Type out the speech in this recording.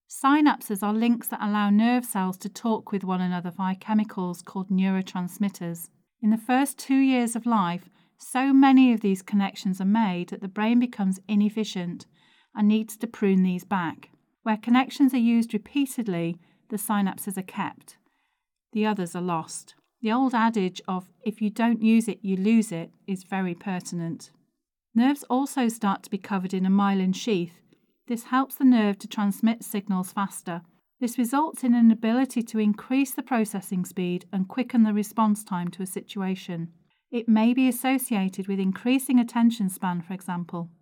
Synapses are links that allow nerve cells to talk with one another via chemicals called neurotransmitters. In the first 2 years of life, so many of these connections are made that the brain becomes inefficient and needs to prune these back. Where connections are used repeatedly, the synapses are kept. The others are lost. The old adage of if you don't use it, you lose it is very pertinent. Nerves also start to be covered in a myelin sheath. This helps the nerve to transmit signals faster. This results in an ability to increase the processing speed and quicken the response time to a situation. It may be associated with increasing attention span, for example.